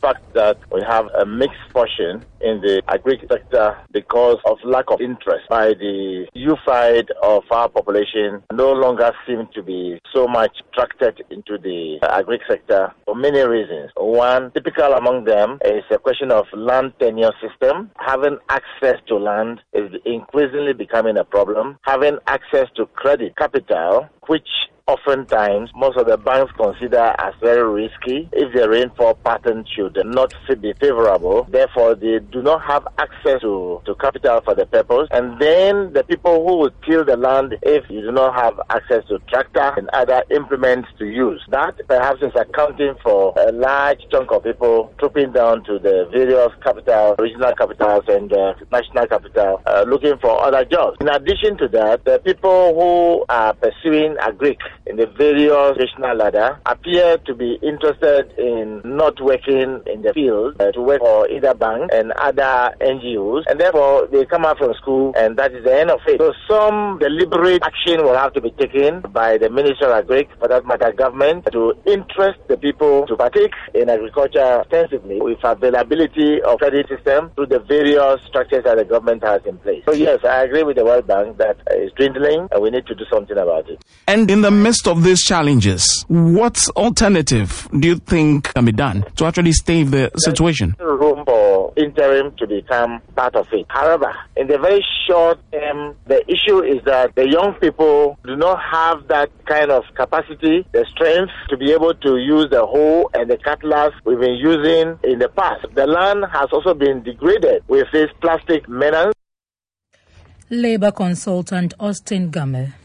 fact that we have a mixed portion in the agri sector because of lack of interest by the youth side of our population no longer seem to be so much attracted into the agri sector for many reasons. One, typical among them is a question of land tenure system. Having access to land is increasingly becoming a problem. Having access to credit capital, which oftentimes most of the banks consider as very risky if the rainfall pattern should not be favorable. Therefore, they do not have access to capital for the purpose. And then the people who will till the land if you do not have access to tractor and other implements to use. That perhaps is accounting for a large chunk of people trooping down to the various capital, regional capitals and national capital looking for other jobs. In addition to that, the people who are pursuing agric in the various national ladder appear to be interested in not working in the field to work for either bank and other NGOs, and therefore they come out from school and that is the end of it. So some deliberate action will have to be taken by the Ministry of Agric, for that matter government, to interest the people to partake in agriculture extensively with availability of credit system through the various structures that the government has in place. So yes, I agree with the World Bank that it's dwindling and we need to do something about it. And in the midst of these challenges, what alternative do you think can be done to actually stave the situation? There's room for interim to become part of it. However, in the very short term, the issue is that the young people do not have that kind of capacity, the strength to be able to use the hoe and the cutlass we've been using in the past. The land has also been degraded with this plastic menace. Labour consultant Austin Gammel.